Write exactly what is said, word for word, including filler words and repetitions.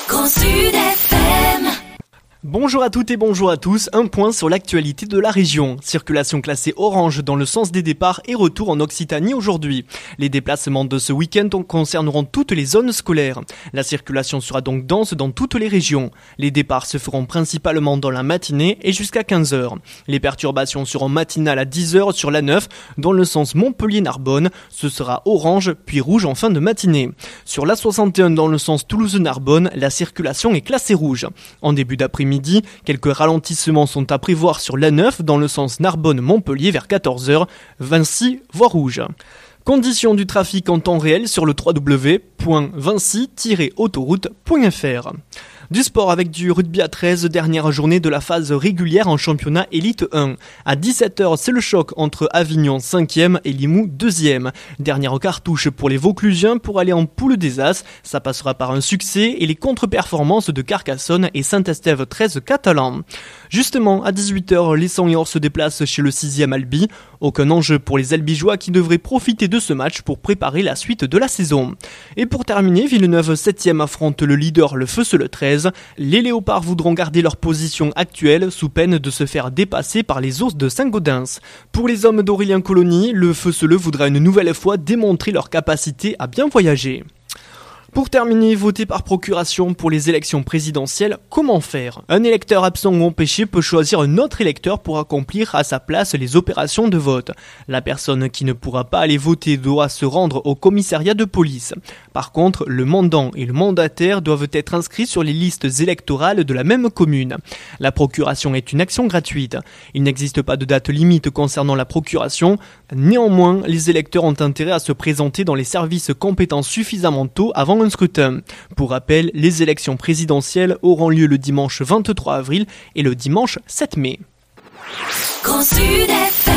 Grand Sud F M. Bonjour à toutes et bonjour à tous, un point sur l'actualité de la région. Circulation classée orange dans le sens des départs et retour en Occitanie aujourd'hui. Les déplacements de ce week-end concerneront toutes les zones scolaires. La circulation sera donc dense dans toutes les régions. Les départs se feront principalement dans la matinée et jusqu'à quinze heures. Les perturbations seront matinales à dix heures sur l'A neuf dans le sens Montpellier-Narbonne. Ce sera orange puis rouge en fin de matinée. Sur l'A soixante et un dans le sens Toulouse-Narbonne, la circulation est classée rouge. En début d'après-midi, Midi, quelques ralentissements sont à prévoir sur l'A neuf dans le sens Narbonne-Montpellier vers quatorze heures, Vinci voie rouge. Conditions du trafic en temps réel sur le w w w point vinci tiret autoroute point f r. Du sport avec du rugby à treize, dernière journée de la phase régulière en championnat élite un. À dix-sept heures, c'est le choc entre Avignon cinquième et Limoux deuxième. Dernière cartouche pour les Vauclusiens pour aller en poule des As. Ça passera par un succès et les contre-performances de Carcassonne et Saint-Estève treize catalans. Justement, à dix-huit heures, les Seniors se déplacent chez le sixième Albi. Aucun enjeu pour les Albigeois qui devraient profiter de ce match pour préparer la suite de la saison. Et pour terminer, Villeneuve septième affronte le leader le Feusseux treize. Les Léopards voudront garder leur position actuelle sous peine de se faire dépasser par les Ours de Saint-Gaudens. Pour les hommes d'Aurélien Colony, le Feusseux voudra une nouvelle fois démontrer leur capacité à bien voyager. Pour terminer, voter par procuration pour les élections présidentielles, comment faire ? Un électeur absent ou empêché peut choisir un autre électeur pour accomplir à sa place les opérations de vote. La personne qui ne pourra pas aller voter doit se rendre au commissariat de police. Par contre, le mandant et le mandataire doivent être inscrits sur les listes électorales de la même commune. La procuration est une action gratuite. Il n'existe pas de date limite concernant la procuration. Néanmoins, les électeurs ont intérêt à se présenter dans les services compétents suffisamment tôt avant un scrutin. Pour rappel, les élections présidentielles auront lieu le dimanche vingt-trois avril et le dimanche sept mai. Grand Sud F M.